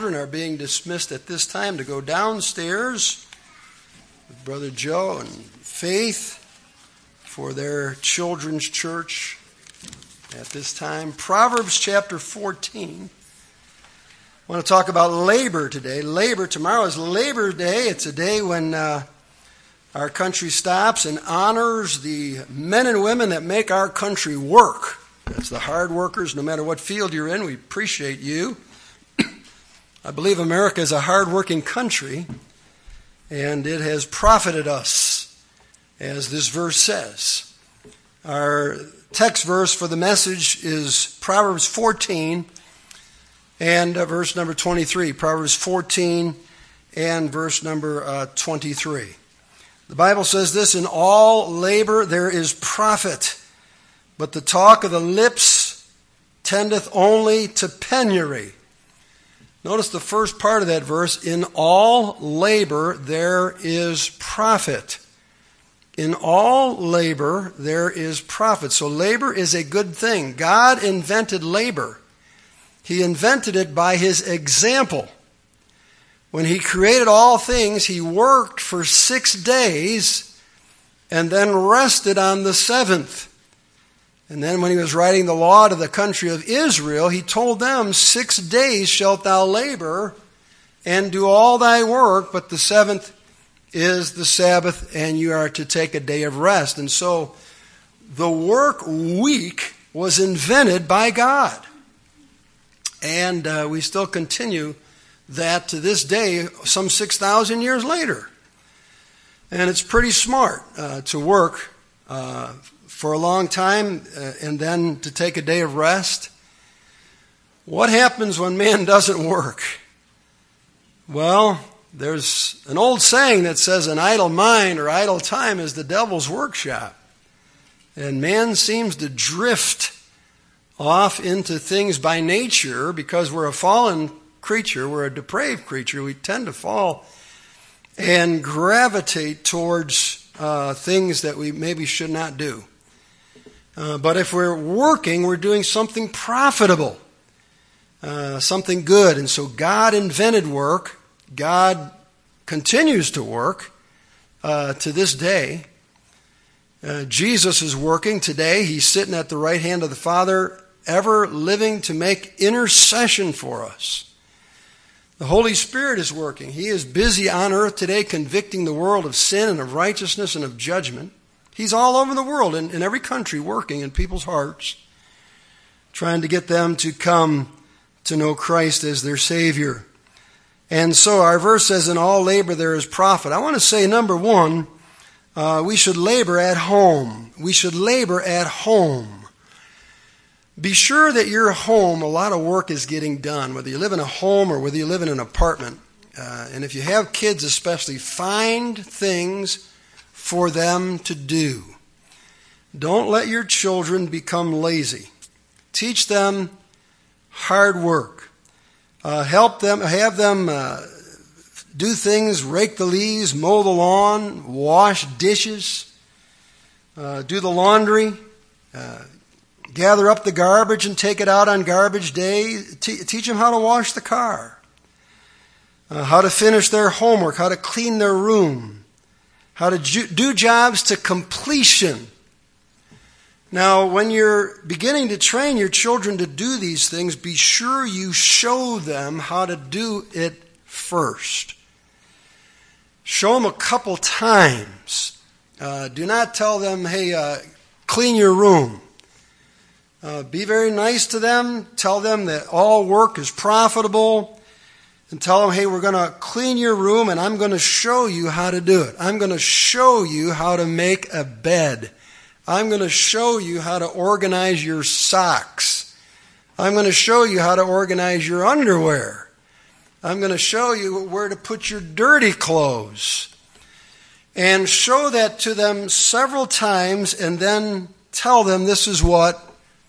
Are being dismissed at this time to go downstairs with Brother Joe and Faith for their children's church at this time. Proverbs chapter 14. I want to talk about labor today. Labor. Tomorrow is Labor Day. It's a day when our country stops and honors the men and women that make our country work. That's the hard workers, no matter what field you're in. We appreciate you. I believe America is a hard-working country, and it has profited us, as this verse says. Our text verse for the message is Proverbs 14 and verse number 23. Proverbs 14 and verse number 23. The Bible says this: "In all labor there is profit, but the talk of the lips tendeth only to penury." Notice the first part of that verse: in all labor there is profit. In all labor there is profit. So labor is a good thing. God invented labor. He invented it by His example. When He created all things, He worked for 6 days and then rested on the seventh. And then when He was writing the law to the country of Israel, He told them, 6 days shalt thou labor and do all thy work, but the seventh is the Sabbath, and you are to take a day of rest. And so the work week was invented by God. And we still continue that to this day, some 6,000 years later. And it's pretty smart to work for a long time and then to take a day of rest. What happens when man doesn't work? Well, there's an old saying that says an idle mind or idle time is the devil's workshop. And man seems to drift off into things by nature because we're a fallen creature, we're a depraved creature. We tend to fall and gravitate towards things that we maybe should not do. But if we're working, we're doing something profitable, something good. And so God invented work. God continues to work to this day. Jesus is working today. He's sitting at the right hand of the Father, ever living to make intercession for us. The Holy Spirit is working. He is busy on earth today convicting the world of sin and of righteousness and of judgment. He's all over the world, in every country, working in people's hearts, trying to get them to come to know Christ as their Savior. And so our verse says, in all labor there is profit. I want to say, number one, we should labor at home. We should labor at home. Be sure that your home, a lot of work is getting done, whether you live in a home or whether you live in an apartment. And if you have kids especially, find things for them to do. Don't let your children become lazy. Teach them hard work. Help them, have them do things, rake the leaves, mow the lawn, wash dishes, do the laundry, gather up the garbage and take it out on garbage day. Teach them how to wash the car, how to finish their homework, how to clean their room, how to do jobs to completion. Now, when you're beginning to train your children to do these things, be sure you show them how to do it first. Show them a couple times. Do not tell them, hey, clean your room. Be very nice to them. Tell them that all work is profitable. And tell them, hey, we're going to clean your room and I'm going to show you how to do it. I'm going to show you how to make a bed. I'm going to show you how to organize your socks. I'm going to show you how to organize your underwear. I'm going to show you where to put your dirty clothes. And show that to them several times and then tell them this is what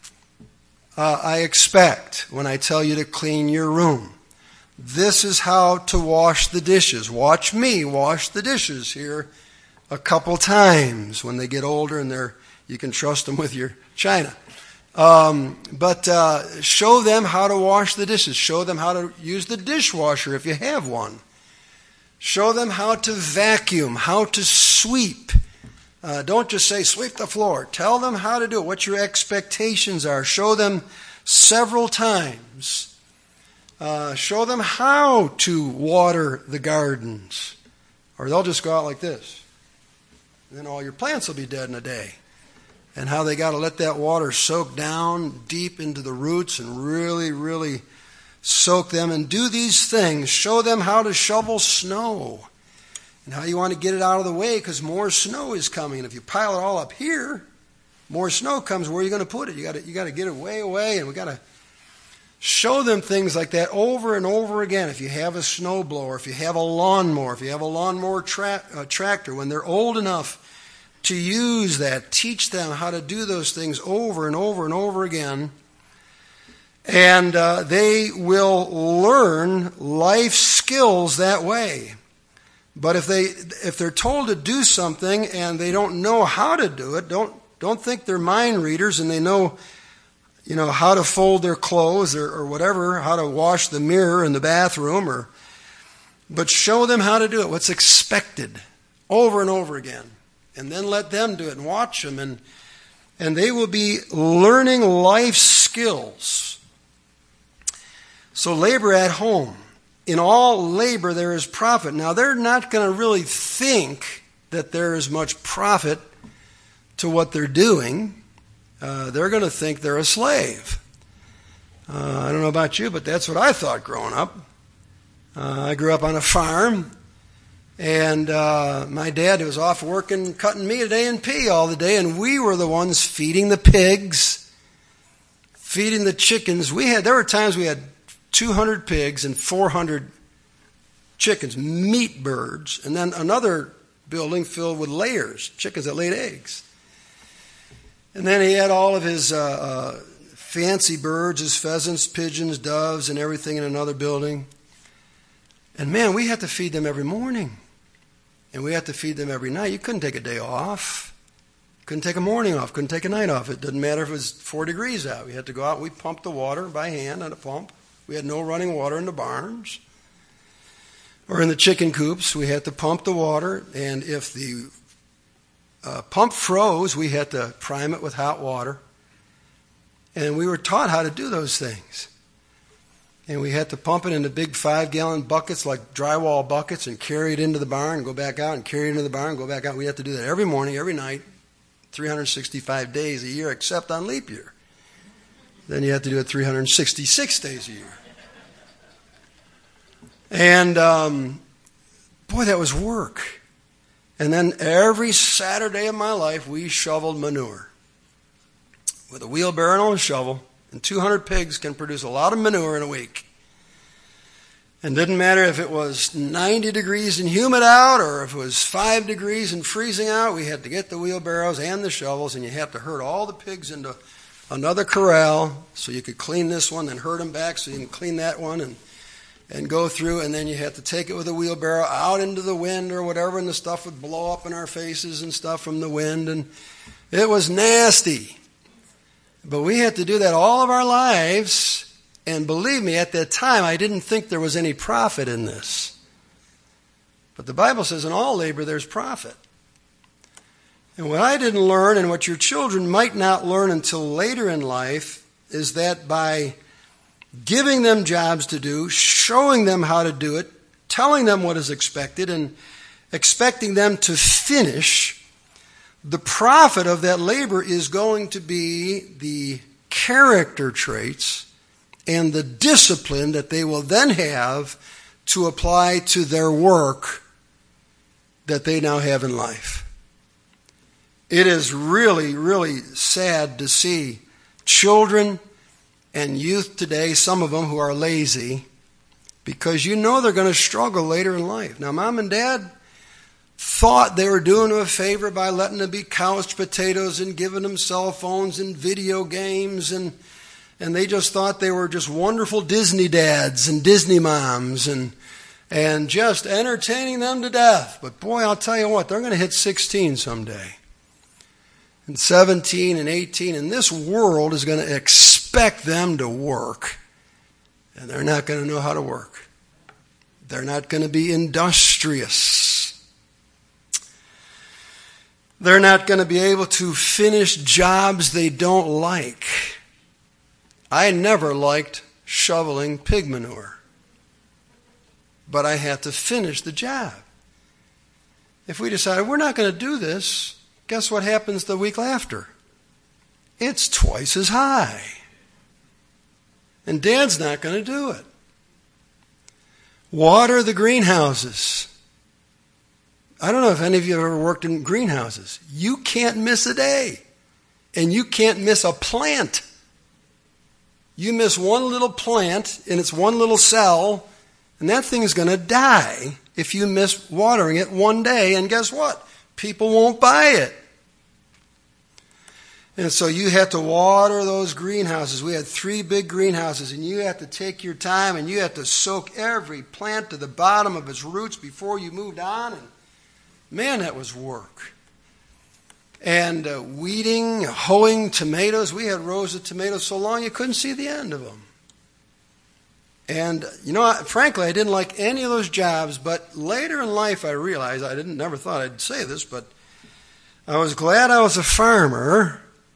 I expect when I tell you to clean your room. This is how to wash the dishes. Watch me wash the dishes here a couple times. When they get older and you can trust them with your china. But show them how to wash the dishes. Show them how to use the dishwasher if you have one. Show them how to vacuum, how to sweep. Don't just say, sweep the floor. Tell them how to do it, what your expectations are. Show them several times. Show them how to water the gardens. Or they'll just go out like this. And then all your plants will be dead in a day. And how they got to let that water soak down deep into the roots and really, really soak them. And do these things. Show them how to shovel snow. And how you want to get it out of the way because more snow is coming. And if you pile it all up here, more snow comes. Where are you going to put it? You got to get it way away. And we got to show them things like that over and over again. If you have a snowblower, if you have a lawnmower, if you have a lawnmower tractor, when they're old enough to use that, teach them how to do those things over and over and over again. And they will learn life skills that way. But if they're told to do something and they don't know how to do it, don't think they're mind readers and they know how to fold their clothes or whatever, how to wash the mirror in the bathroom, but show them how to do it, what's expected, over and over again. And then let them do it and watch them. And they will be learning life skills. So labor at home. In all labor there is profit. Now they're not going to really think that there is much profit to what they're doing. They're going to think they're a slave. I don't know about you, but that's what I thought growing up. I grew up on a farm. And my dad was off working, cutting meat at A&P all the day, and we were the ones feeding the pigs, feeding the chickens. There were times we had 200 pigs and 400 chickens, meat birds, and then another building filled with layers, chickens that laid eggs. And then he had all of his fancy birds, his pheasants, pigeons, doves, and everything in another building. And man, we had to feed them every morning. And we had to feed them every night. You couldn't take a day off. Couldn't take a morning off. Couldn't take a night off. It didn't matter if it was 4 degrees out. We had to go out. We pumped the water by hand on a pump. We had no running water in the barns or in the chicken coops. We had to pump the water. And if the pump froze, we had to prime it with hot water. And we were taught how to do those things. And we had to pump it into big 5-gallon buckets, like drywall buckets, and carry it into the barn, and go back out, and carry it into the barn, and go back out. We had to do that every morning, every night, 365 days a year, except on leap year. Then you have to do it 366 days a year. And, boy, that was work. And then every Saturday of my life, we shoveled manure with a wheelbarrow and a shovel. And 200 pigs can produce a lot of manure in a week. And it didn't matter if it was 90 degrees and humid out or if it was 5 degrees and freezing out. We had to get the wheelbarrows and the shovels, and you had to herd all the pigs into another corral so you could clean this one, then herd them back so you can clean that one and go through. And then you had to take it with a wheelbarrow out into the wind or whatever, and the stuff would blow up in our faces and stuff from the wind. And it was nasty. But we had to do that all of our lives, and believe me, at that time, I didn't think there was any profit in this. But the Bible says in all labor there's profit. And what I didn't learn, and what your children might not learn until later in life, is that by giving them jobs to do, showing them how to do it, telling them what is expected, and expecting them to finish, the profit of that labor is going to be the character traits and the discipline that they will then have to apply to their work that they now have in life. It is really, really sad to see children and youth today, some of them who are lazy, because you know they're going to struggle later in life. Now, mom and dad thought they were doing them a favor by letting them be couch potatoes and giving them cell phones and video games, and they just thought they were just wonderful Disney dads and Disney moms and just entertaining them to death. But boy, I'll tell you what, they're going to hit 16 someday. and 17 and 18, and this world is going to expect them to work, and they're not going to know how to work. They're not going to be industrious. They're not going to be able to finish jobs they don't like. I never liked shoveling pig manure, but I had to finish the job. If we decided we're not going to do this, guess what happens the week after? It's twice as high. And Dad's not going to do it. Water the greenhouses. I don't know if any of you have ever worked in greenhouses. You can't miss a day. And you can't miss a plant. You miss one little plant in its one little cell, and that thing is going to die if you miss watering it one day. And guess what? People won't buy it. And so you have to water those greenhouses. We had 3 big greenhouses, and you have to take your time, and you have to soak every plant to the bottom of its roots before you moved on. And man, that was work. And weeding, hoeing tomatoes. We had rows of tomatoes so long you couldn't see the end of them. And, frankly, I didn't like any of those jobs, but later in life I realized, never thought I'd say this, but I was glad I was a farmer.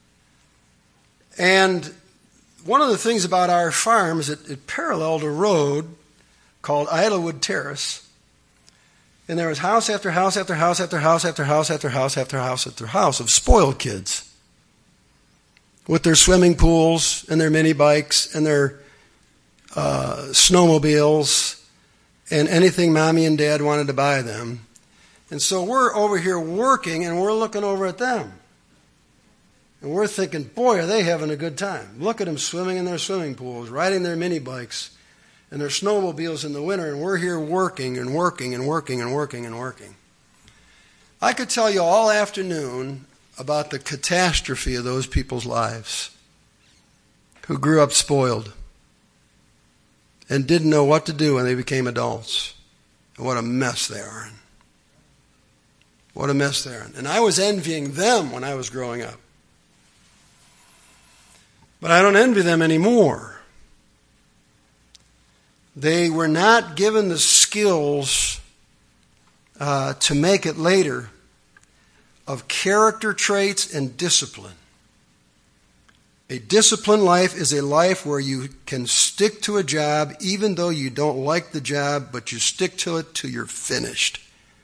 And one of the things about our farm is it paralleled a road called Idlewood Terrace. And there was house after house after house after house after house after house after house after house of spoiled kids with their swimming pools and their mini bikes and their snowmobiles and anything Mommy and Dad wanted to buy them. And so we're over here working and we're looking over at them. And we're thinking, boy, are they having a good time. Look at them swimming in their swimming pools, riding their mini bikes and their snowmobiles in the winter, and we're here working and working and working and working and working. I could tell you all afternoon about the catastrophe of those people's lives who grew up spoiled and didn't know what to do when they became adults. And what a mess they are in. What a mess they're in. And I was envying them when I was growing up. But I don't envy them anymore. They were not given the skills to make it later of character traits and discipline. A disciplined life is a life where you can stick to a job even though you don't like the job, but you stick to it till you're finished.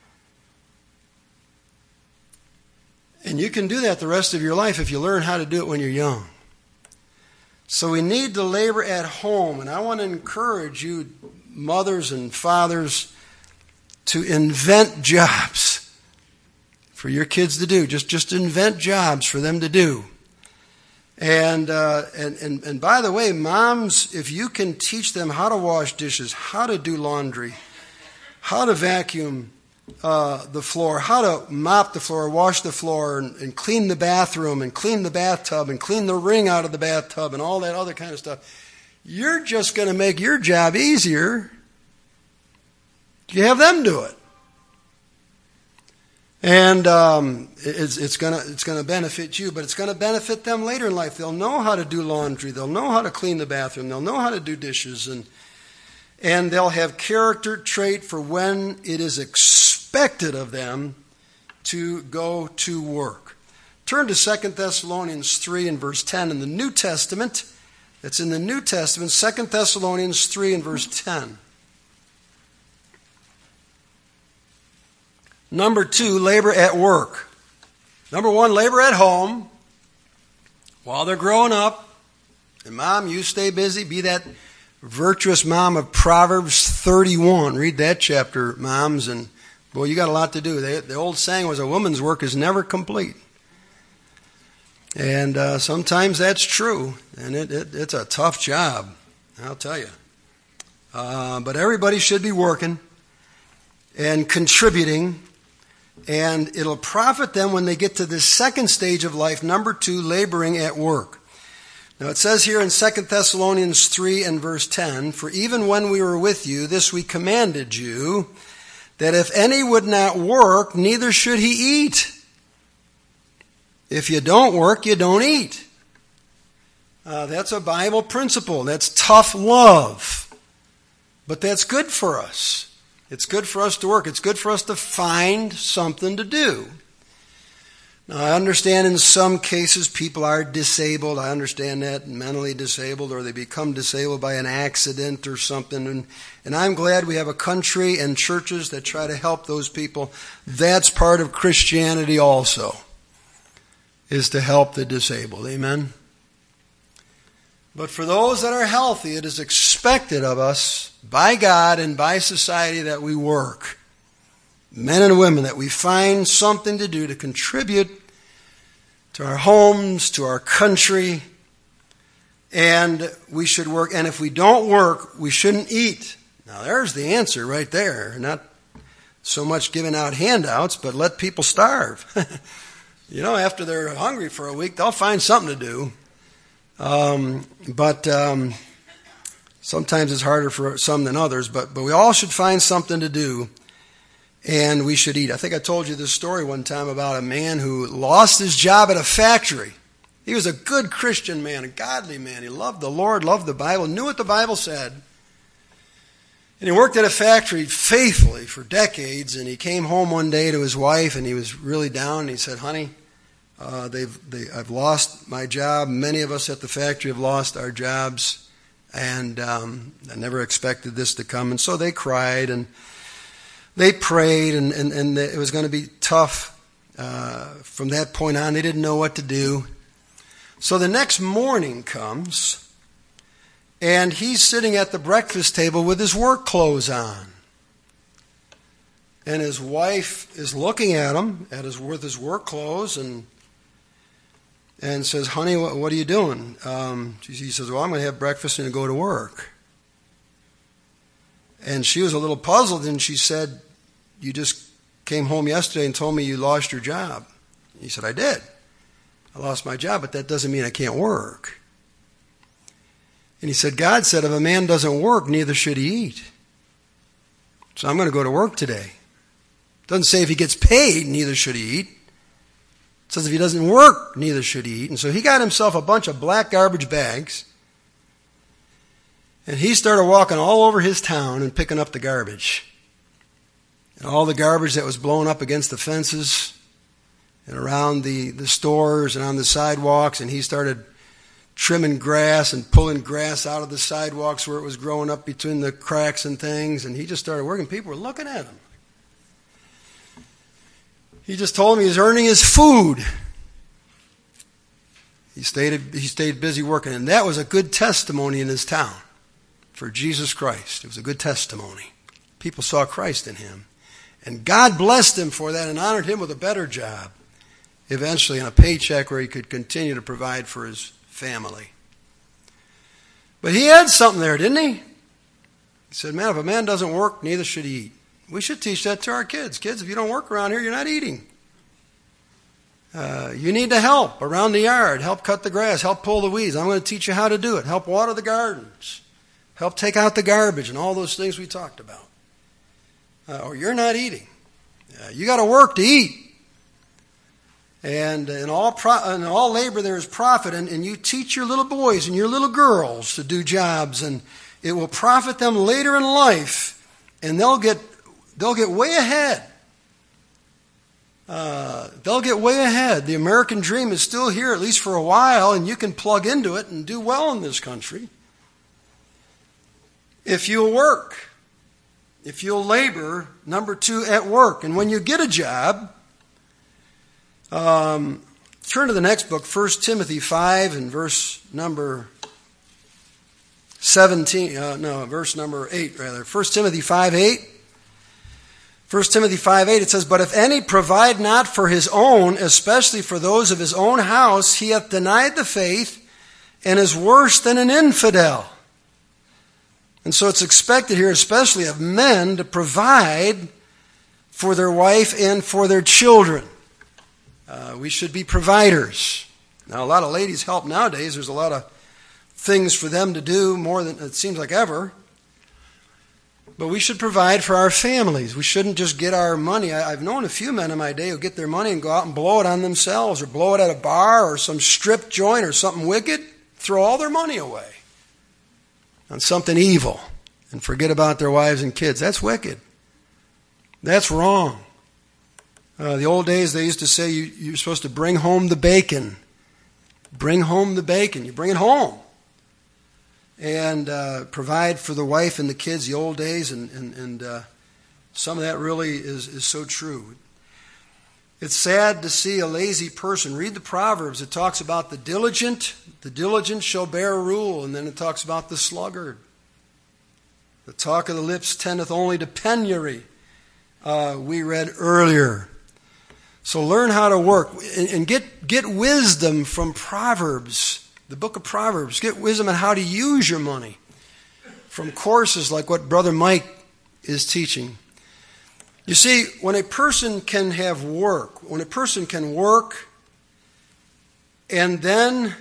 And you can do that the rest of your life if you learn how to do it when you're young. So we need to labor at home, and I want to encourage you, mothers and fathers, to invent jobs for your kids to do. Just invent jobs for them to do. And by the way, moms, if you can teach them how to wash dishes, how to do laundry, how to vacuum the floor, how to mop the floor, wash the floor, and clean the bathroom, and clean the bathtub, and clean the ring out of the bathtub, and all that other kind of stuff, you're just going to make your job easier. You have them do it. And it's going to benefit you, but it's going to benefit them later in life. They'll know how to do laundry. They'll know how to clean the bathroom. They'll know how to do dishes. And they'll have character trait for when it is expected of them to go to work. Turn to 2 Thessalonians 3 and verse 10 in the New Testament. It's in the New Testament, 2 Thessalonians 3 and verse 10. Number 2, labor at work. Number 1, labor at home while they're growing up. And Mom, you stay busy. Be that virtuous mom of Proverbs 31. Read that chapter, moms, and boy, you got a lot to do. The old saying was, a woman's work is never complete. And sometimes that's true, and it's a tough job, I'll tell you. But everybody should be working and contributing, and it'll profit them when they get to the second stage of life, number 2, laboring at work. Now it says here in 2 Thessalonians 3 and verse 10, "For even when we were with you, this we commanded you, that if any would not work, neither should he eat." If you don't work, you don't eat. That's a Bible principle. That's tough love. But that's good for us. It's good for us to work. It's good for us to find something to do. Now, I understand in some cases people are disabled. I understand that, mentally disabled, or they become disabled by an accident or something. And I'm glad we have a country and churches that try to help those people. That's part of Christianity also, is to help the disabled. Amen? But for those that are healthy, it is expected of us by God and by society that we work. Men and women, that we find something to do to contribute to our homes, to our country, and we should work. And if we don't work, we shouldn't eat. Now there's the answer right there. Not so much giving out handouts, but let people starve. After they're hungry for a week, they'll find something to do. But sometimes it's harder for some than others, but we all should find something to do. And we should eat. I think I told you this story one time about a man who lost his job at a factory. He was a good Christian man, a godly man. He loved the Lord, loved the Bible, knew what the Bible said. And he worked at a factory faithfully for decades. And he came home one day to his wife, and he was really down. And he said, "Honey, I've lost my job. Many of us at the factory have lost our jobs. And I never expected this to come." And so they cried, and they prayed, and it was going to be tough from that point on. They didn't know what to do. So the next morning comes, and he's sitting at the breakfast table with his work clothes on. And his wife is looking at him with his work clothes and says, "Honey, what are you doing?" He says, "Well, I'm going to have breakfast and go to work." And she was a little puzzled, and she said, "You just came home yesterday and told me you lost your job." He said, "I did. I lost my job, but that doesn't mean I can't work." And he said, "God said if a man doesn't work, neither should he eat. So I'm going to go to work today." It doesn't say if he gets paid, neither should he eat. It says if he doesn't work, neither should he eat. And so he got himself a bunch of black garbage bags, and he started walking all over his town and picking up the garbage. And all the garbage that was blown up against the fences and around the stores and on the sidewalks. And he started trimming grass and pulling grass out of the sidewalks where it was growing up between the cracks and things. And he just started working. People were looking at him. He just told me he's earning his food. He stayed busy working. And that was a good testimony in his town for Jesus Christ. It was a good testimony. People saw Christ in him. And God blessed him for that and honored him with a better job, eventually, and a paycheck where he could continue to provide for his family. But he had something there, didn't he? He said, "Man, if a man doesn't work, neither should he eat." We should teach that to our kids. Kids, if you don't work around here, you're not eating. You need to help around the yard, help cut the grass, help pull the weeds. I'm going to teach you how to do it. Help water the gardens, help take out the garbage, and all those things we talked about. Or you're not eating. You got to work to eat. And in all labor there is profit. And you teach your little boys and your little girls to do jobs, and it will profit them later in life, and they'll get way ahead. They'll get way ahead. The American dream is still here, at least for a while, and you can plug into it and do well in this country if you'll work. If you'll labor, number 2, at work. And when you get a job, turn to the next book, 1 Timothy 5 and verse number 17. Verse number 8, rather. 1 Timothy 5:8. 1 Timothy 5:8, it says, "But if any provide not for his own, especially for those of his own house, he hath denied the faith and is worse than an infidel." And so it's expected here, especially of men, to provide for their wife and for their children. We should be providers. Now, a lot of ladies help nowadays. There's a lot of things for them to do, more than it seems like ever. But we should provide for our families. We shouldn't just get our money. I've known a few men in my day who get their money and go out and blow it on themselves or blow it at a bar or some strip joint or something wicked, throw all their money away on something evil and forget about their wives and kids. That's wicked. That's wrong. The old days, they used to say you're supposed to bring home the bacon. Bring home the bacon. You bring it home. And provide for the wife and the kids, the old days, and some of that really is so true. It's sad to see a lazy person. Read the Proverbs. It talks about the diligent shall bear rule, and then it talks about the sluggard. The talk of the lips tendeth only to penury, we read earlier. So learn how to work, and get wisdom from Proverbs. The book of Proverbs. Get wisdom on how to use your money from courses like what Brother Mike is teaching. You see, when a person can have work, when a person can work and then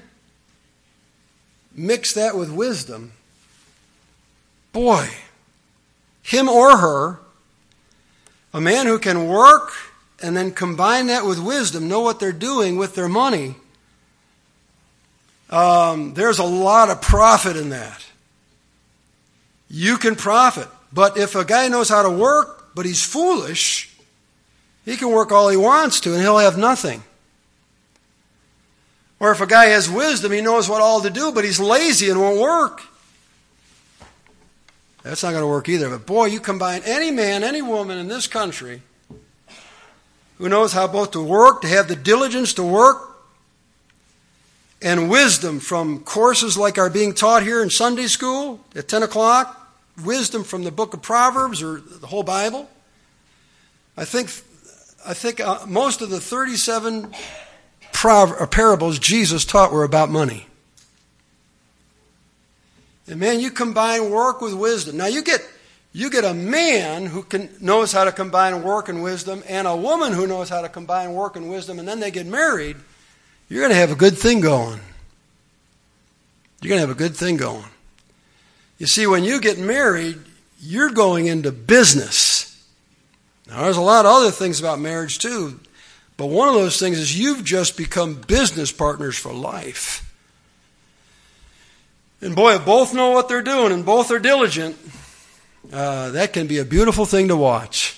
mix that with wisdom, boy, him or her, a man who can work and then combine that with wisdom, know what they're doing with their money, there's a lot of profit in that. You can profit. But if a guy knows how to work, but he's foolish, he can work all he wants to and he'll have nothing. Or if a guy has wisdom, he knows what all to do, but he's lazy and won't work. That's not going to work either. But boy, you combine any man, any woman in this country who knows how both to work, to have the diligence to work, and wisdom from courses like are being taught here in Sunday school at 10 o'clock, wisdom from the book of Proverbs or the whole Bible. I think most of the 37 parables Jesus taught were about money. And man, you combine work with wisdom. Now you get a man who knows how to combine work and wisdom, and a woman who knows how to combine work and wisdom, and then they get married. You're going to have a good thing going. You're going to have a good thing going. You see, when you get married, you're going into business. Now, there's a lot of other things about marriage, too. But one of those things is you've just become business partners for life. And boy, if both know what they're doing and both are diligent, that can be a beautiful thing to watch.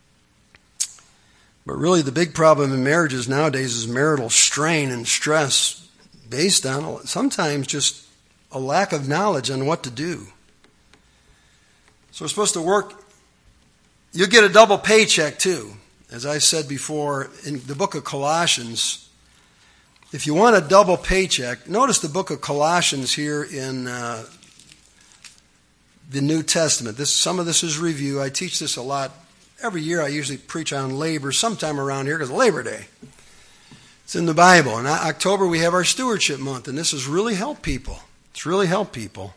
But really the big problem in marriages nowadays is marital strain and stress based on sometimes just a lack of knowledge on what to do. So we're supposed to work. You'll get a double paycheck too. As I said before, in the book of Colossians, if you want a double paycheck, notice the book of Colossians here in the New Testament. Some of this is review. I teach this a lot. Every year I usually preach on labor sometime around here because of Labor Day. It's in the Bible. In October we have our stewardship month, and this has really helped people. It's really helped people.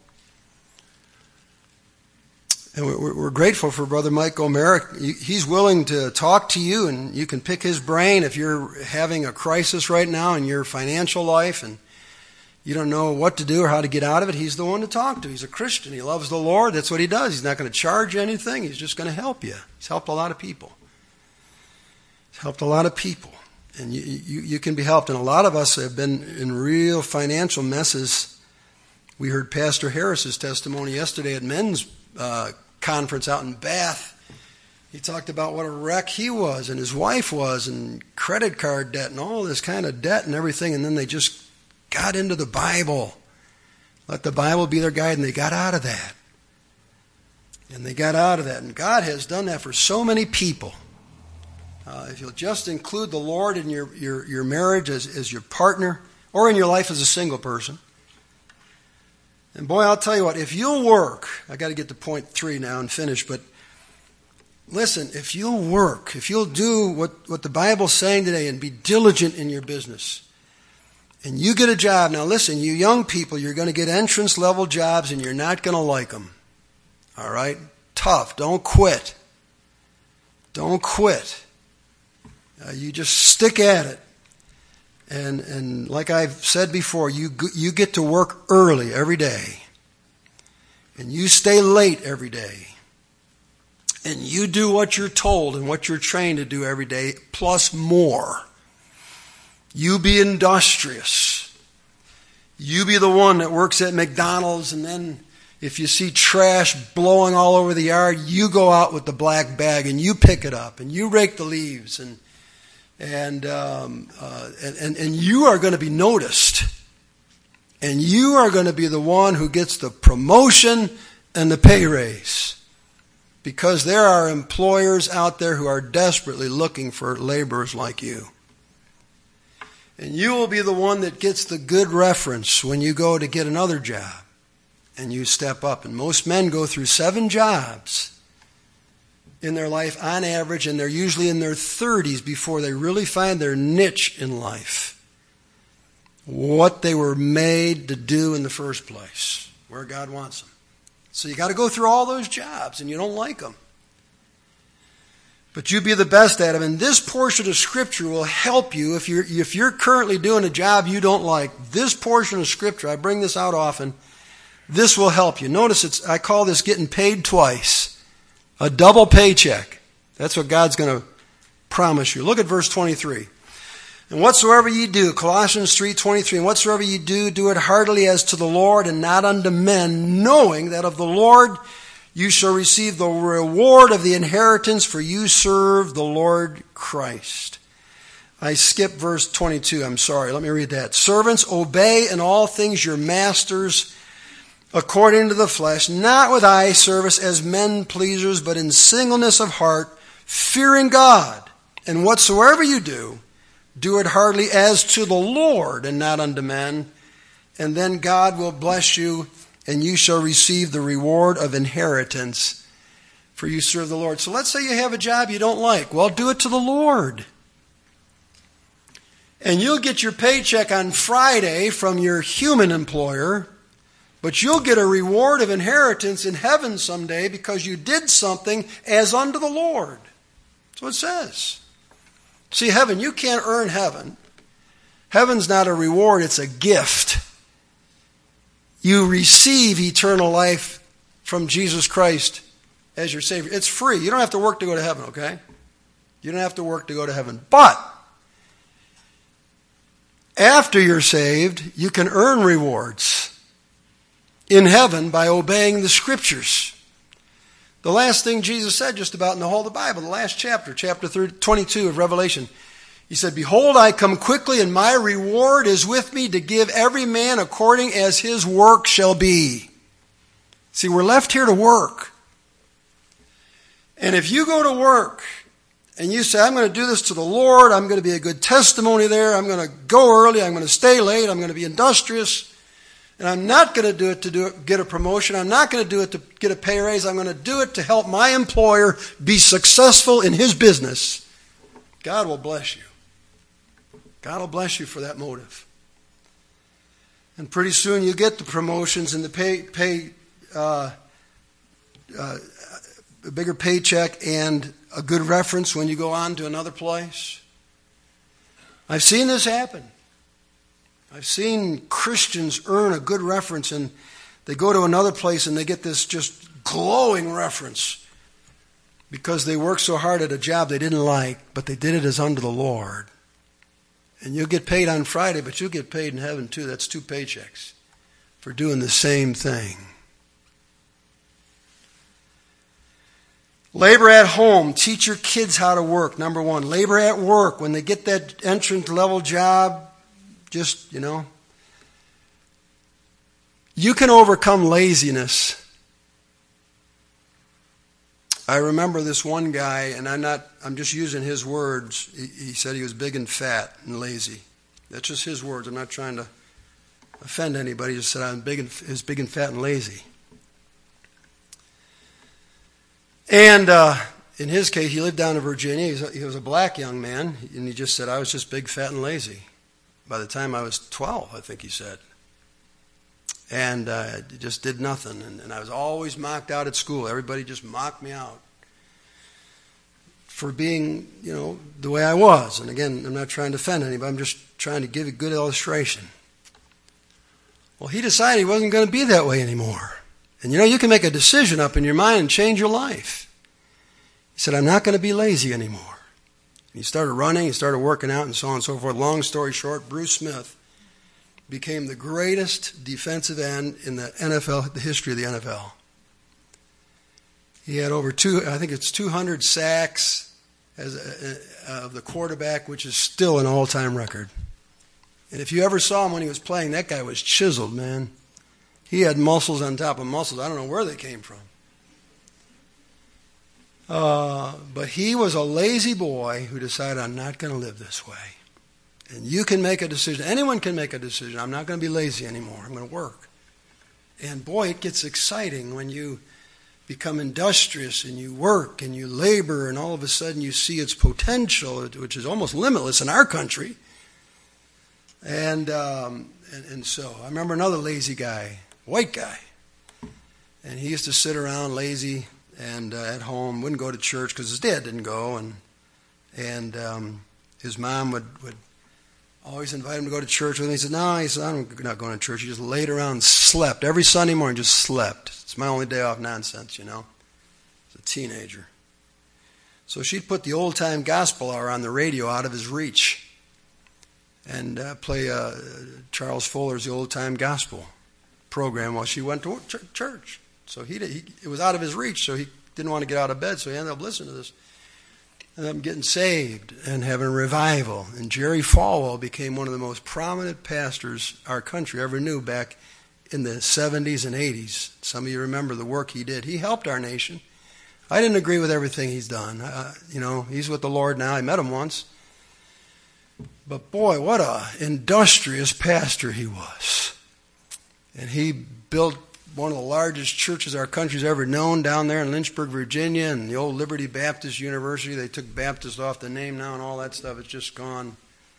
And we're grateful for Brother Mike O'Mara. He's willing to talk to you, and you can pick his brain if you're having a crisis right now in your financial life and you don't know what to do or how to get out of it. He's the one to talk to. He's a Christian. He loves the Lord. That's what he does. He's not going to charge you anything. He's just going to help you. He's helped a lot of people. He's helped a lot of people. And you can be helped. And a lot of us have been in real financial messes. We heard Pastor Harris's testimony yesterday at men's conference out in Bath. He talked about what a wreck he was and his wife was, and credit card debt and all this kind of debt and everything. And then they just got into the Bible. Let the Bible be their guide, and they got out of that. And they got out of that. And God has done that for so many people. If you'll just include the Lord in your marriage as your partner, or in your life as a single person. And boy, I'll tell you what, if you'll work, I got to get to point 3 now and finish, but listen, if you'll work, if you'll do what the Bible's saying today and be diligent in your business, and you get a job. Now listen, you young people, you're going to get entrance level jobs and you're not going to like them. All right? Tough. Don't quit. Don't quit. You just stick at it. And like I've said before, you get to work early every day. And you stay late every day. and you do what you're told and what you're trained to do every day, plus more. You be industrious. You be the one that works at McDonald's, and then if you see trash blowing all over the yard, you go out with the black bag and you pick it up and you rake the leaves, and you are going to be noticed, and you are going to be the one who gets the promotion and the pay raise, because there are employers out there who are desperately looking for laborers like you. And you will be the one that gets the good reference when you go to get another job and you step up. And most men go through 7 jobs in their life on average, and they're usually in their 30s before they really find their niche in life. What they were made to do in the first place, where God wants them. So you got to go through all those jobs, and you don't like them. But you be the best at them. And this portion of Scripture will help you if you're currently doing a job you don't like. This portion of Scripture, I bring this out often, this will help you. Notice I call this getting paid twice. A double paycheck. That's what God's going to promise you. Look at verse 23. And whatsoever ye do, Colossians 3:23, and whatsoever ye do, do it heartily as to the Lord and not unto men, knowing that of the Lord you shall receive the reward of the inheritance, for you serve the Lord Christ. I skipped verse 22. I'm sorry. Let me read that. Servants, obey in all things your masters according to the flesh, not with eye service as men pleasers, but in singleness of heart, fearing God. And whatsoever you do, do it heartily as to the Lord and not unto men. And then God will bless you, and you shall receive the reward of inheritance, for you serve the Lord. So let's say you have a job you don't like. Well, do it to the Lord. And you'll get your paycheck on Friday from your human employer, but you'll get a reward of inheritance in heaven someday because you did something as unto the Lord. That's what it says. See, heaven, you can't earn heaven. Heaven's not a reward, it's a gift. You receive eternal life from Jesus Christ as your Savior. It's free. You don't have to work to go to heaven, okay? You don't have to work to go to heaven. But after you're saved, you can earn rewards in heaven by obeying the Scriptures. The last thing Jesus said just about in the whole of the Bible, the last chapter 22 of Revelation, he said, behold, I come quickly, and my reward is with me to give every man according as his work shall be. See, we're left here to work. And if you go to work and you say, I'm going to do this to the Lord, I'm going to be a good testimony there, I'm going to go early, I'm going to stay late, I'm going to be industrious, and I'm not going to do it to get a promotion, I'm not going to do it to get a pay raise, I'm going to do it to help my employer be successful in his business, God will bless you. God will bless you for that motive. And pretty soon you get the promotions and the a bigger paycheck and a good reference when you go on to another place. I've seen this happen. I've seen Christians earn a good reference and they go to another place and they get this just glowing reference because they worked so hard at a job they didn't like, but they did it as unto the Lord. And you'll get paid on Friday, but you'll get paid in heaven too. That's 2 paychecks for doing the same thing. Labor at home. Teach your kids how to work, number 1. Labor at work. When they get that entrance level job, just, you can overcome laziness. I remember this one guy, and I'm just using his words. He said he was big and fat and lazy. That's just his words. I'm not trying to offend anybody. He just said I'm big and fat and lazy. And in his case, he lived down in Virginia. He was a black young man, and he just said, I was just big, fat, and lazy. By the time I was 12, I think he said. And just did nothing. And I was always mocked out at school. Everybody just mocked me out for being, the way I was. And again, I'm not trying to offend anybody. I'm just trying to give a good illustration. Well, he decided he wasn't going to be that way anymore. And you can make a decision up in your mind and change your life. He said, I'm not going to be lazy anymore. He started running, he started working out, and so on and so forth. Long story short, Bruce Smith became the greatest defensive end in the NFL, the history of the NFL. He had over 200 sacks of the quarterback, which is still an all-time record. And if you ever saw him when he was playing, that guy was chiseled, man. He had muscles on top of muscles. I don't know where they came from. But he was a lazy boy who decided, I'm not going to live this way. And you can make a decision. Anyone can make a decision. I'm not going to be lazy anymore. I'm going to work. And boy, it gets exciting when you become industrious and you work and you labor, and all of a sudden you see its potential, which is almost limitless in our country. And so I remember another lazy guy, white guy, and he used to sit around lazy and at home, wouldn't go to church because his dad didn't go, and his mom would always invite him to go to church with him. He said, no, I'm not going to church. He just laid around and slept. Every Sunday morning, just slept. It's my only day off nonsense, you know. As a teenager. So she'd put the old-time gospel hour on the radio out of his reach and play Charles Fuller's The Old Time Gospel program while she went to church. So it was out of his reach, so he didn't want to get out of bed, so he ended up listening to this. And I'm getting saved and having a revival. And Jerry Falwell became one of the most prominent pastors our country ever knew back in the 70s and 80s. Some of you remember the work he did. He helped our nation. I didn't agree with everything he's done. He's with the Lord now. I met him once. But boy, what a industrious pastor he was. And he built one of the largest churches our country's ever known down there in Lynchburg, Virginia, and the old Liberty Baptist University. They took Baptist off the name now and all that stuff. It's just gone.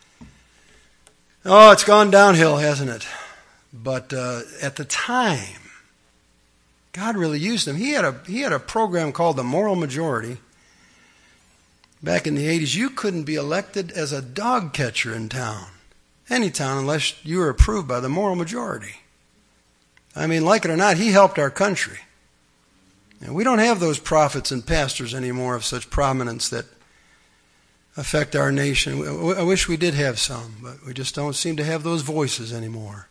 Oh, it's gone downhill, hasn't it? But at the time, God really used him. He had a program called the Moral Majority. Back in the 80s, you couldn't be elected as a dog catcher in town, any town, unless you were approved by the Moral Majority. I mean, like it or not, he helped our country. And we don't have those prophets and pastors anymore of such prominence that affect our nation. I wish we did have some, but we just don't seem to have those voices anymore.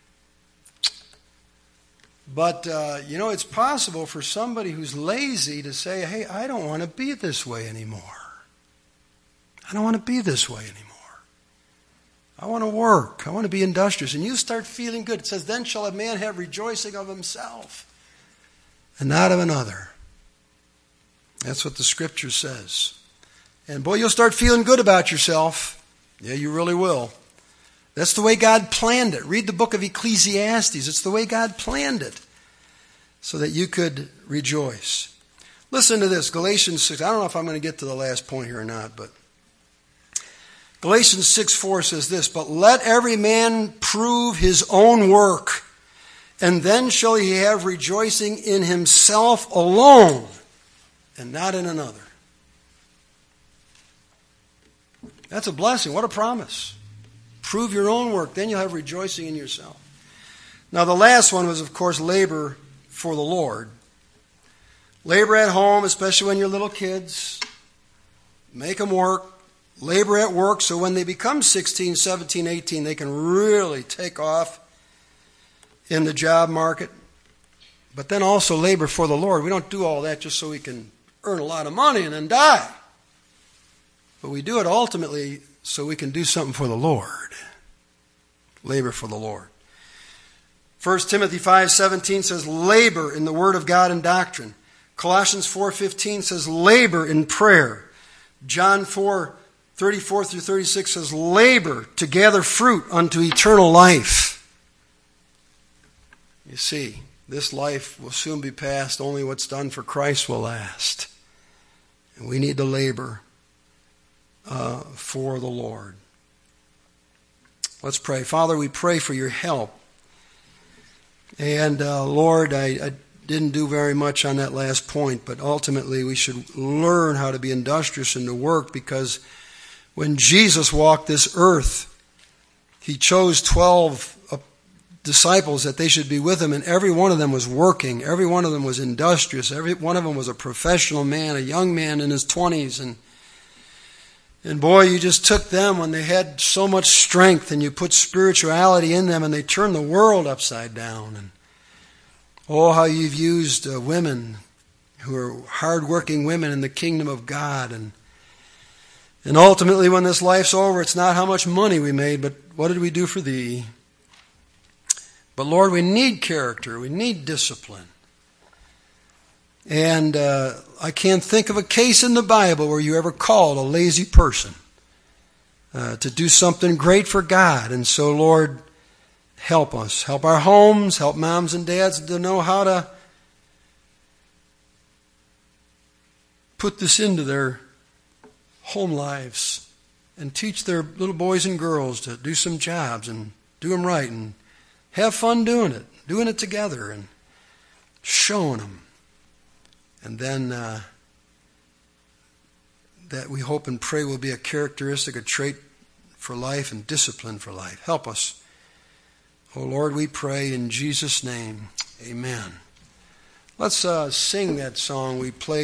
But, it's possible for somebody who's lazy to say, hey, I don't want to be this way anymore. I don't want to be this way anymore. I want to work. I want to be industrious. And you start feeling good. It says, then shall a man have rejoicing of himself and not of another. That's what the scripture says. And boy, you'll start feeling good about yourself. Yeah, you really will. That's the way God planned it. Read the book of Ecclesiastes. It's the way God planned it so that you could rejoice. Listen to this, Galatians 6. I don't know if I'm going to get to the last point here or not, but Galatians 6:4 says this, but let every man prove his own work, and then shall he have rejoicing in himself alone, and not in another. That's a blessing. What a promise. Prove your own work, then you'll have rejoicing in yourself. Now the last one was, of course, labor for the Lord. Labor at home, especially when you're little kids. Make them work. Labor at work so when they become 16, 17, 18, they can really take off in the job market. But then also labor for the Lord. We don't do all that just so we can earn a lot of money and then die. But we do it ultimately so we can do something for the Lord. Labor for the Lord. 1 Timothy 5:17 says labor in the word of God and doctrine. Colossians 4:15 says labor in prayer. John 4:34 through 36 says labor to gather fruit unto eternal life. You see, this life will soon be past. Only what's done for Christ will last. And we need to labor for the Lord. Let's pray. Father, we pray for your help. And Lord, I didn't do very much on that last point, but ultimately we should learn how to be industrious and to work, because when Jesus walked this earth, he chose 12 disciples that they should be with him, and every one of them was working. Every one of them was industrious. Every one of them was a professional man, a young man in his 20s. And boy, you just took them when they had so much strength, and you put spirituality in them, and they turned the world upside down. And oh, how you've used women who are hardworking women in the kingdom of God. And ultimately, when this life's over, it's not how much money we made, but what did we do for thee? But Lord, we need character. We need discipline. And I can't think of a case in the Bible where you ever called a lazy person to do something great for God. And so, Lord, help us. Help our homes. Help moms and dads to know how to put this into their home lives and teach their little boys and girls to do some jobs and do them right and have fun doing it together and showing them. And then that we hope and pray will be a characteristic, a trait for life and discipline for life. Help us. Oh Lord, we pray in Jesus' name. Amen. Let's sing that song we played.